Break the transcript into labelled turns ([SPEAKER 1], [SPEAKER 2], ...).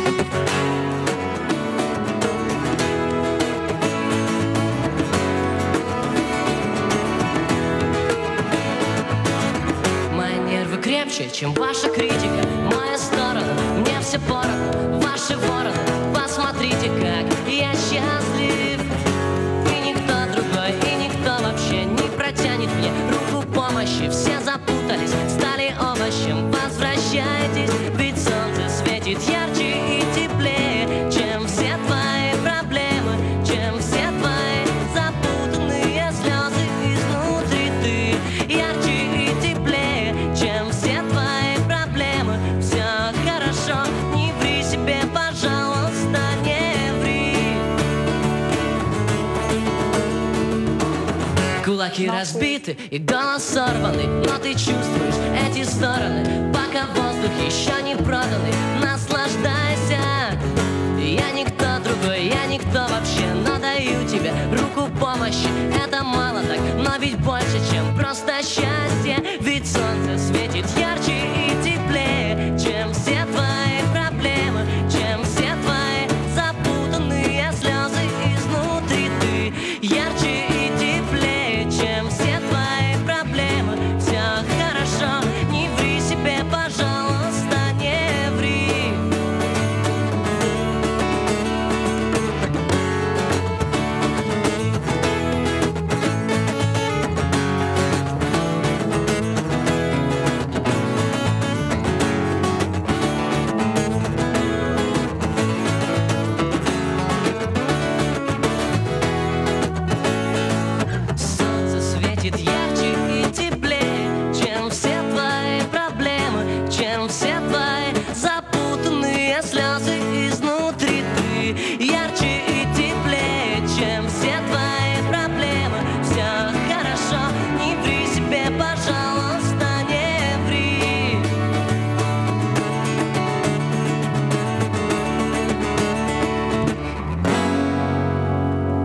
[SPEAKER 1] Крепче, чем ваша критика, моя сторона, мне все поровну, ваши вороны, посмотрите, как я счастлив. И никто другой, и никто вообще не протянет мне руку помощи. Все запутались, стали овощем, возвращайтесь, ведь солнце светит ярче и теплее, чем все твои проблемы, чем все твои запутанные слезы изнутри. Ты ярче и теплее, чем все твои проблемы. Все хорошо, не ври себе, пожалуйста, не ври. Кулаки разбиты и голос сорванный, но ты чувствуешь эти стороны, пока воздух еще не проданный.